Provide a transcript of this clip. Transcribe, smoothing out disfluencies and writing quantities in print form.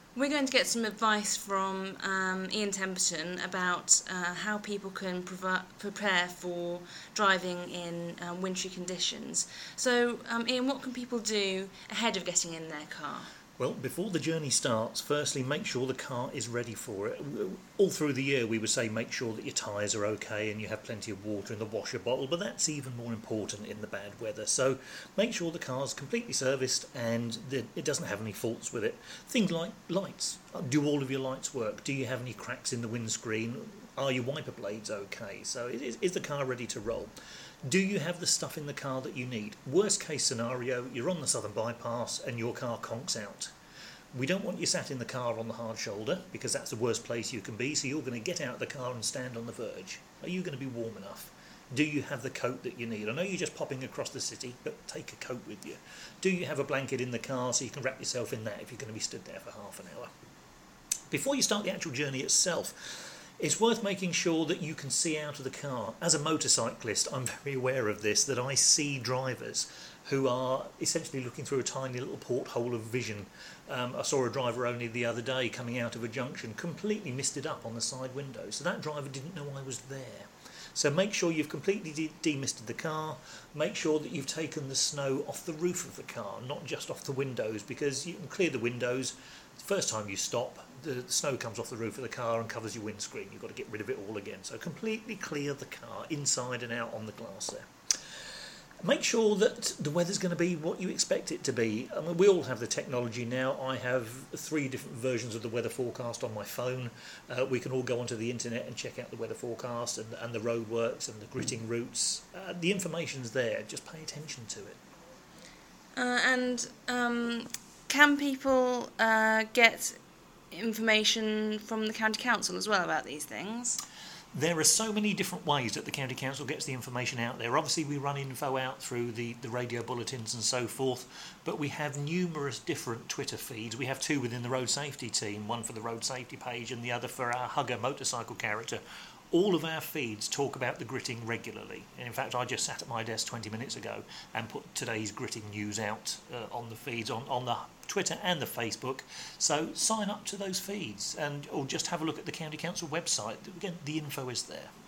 We're going to get some advice from Ian Temperton about how people can prepare for driving in wintry conditions. So, Ian, what can people do ahead of getting in their car? Well, before the journey starts, firstly, make sure the car is ready for it. All through the year, we would say make sure that your tyres are okay and you have plenty of water in the washer bottle, but that's even more important in the bad weather. So make sure the car's completely serviced and it doesn't have any faults with it. Things like lights. Do all of your lights work? Do you have any cracks in the windscreen? Are your wiper blades okay? So is the car ready to roll? Do you have the stuff in the car that you need? Worst case scenario, you're on the Southern Bypass and your car conks out. We don't want you sat in the car on the hard shoulder because that's the worst place you can be, so you're going to get out of the car and stand on the verge. Are you going to be warm enough? Do you have the coat that you need? I know you're just popping across the city, but take a coat with you. Do you have a blanket in the car so you can wrap yourself in that if you're going to be stood there for half an hour? Before you start the actual journey itself, it's worth making sure that you can see out of the car. As a motorcyclist, I'm very aware of this, that I see drivers who are essentially looking through a tiny little porthole of vision. I saw a driver only the other day coming out of a junction, completely misted up on the side window. So that driver didn't know I was there. So make sure you've completely demisted the car. Make sure that you've taken the snow off the roof of the car, not just off the windows, because you can clear the windows. The first time you stop, the snow comes off the roof of the car and covers your windscreen. You've got to get rid of it all again. So completely clear the car inside and out on the glass there. Make sure that the weather's going to be what you expect it to be. I mean, we all have the technology now. I have 3 different versions of the weather forecast on my phone. We can all go onto the internet and check out the weather forecast and the roadworks and the gritting routes. The information's there. Just pay attention to it. Can people get information from the county council as well about these things? There are so many different ways that the County Council gets the information out there. Obviously we run info out through the radio bulletins and so forth, but we have numerous different Twitter feeds. We have 2 within the road safety team, one for the road safety page and the other for our Hugger motorcycle character. All of our feeds talk about the gritting regularly. And in fact, I just sat at my desk 20 minutes ago and put today's gritting news out on the feeds, on the Twitter and the Facebook. So sign up to those feeds or just have a look at the County Council website. Again, the info is there.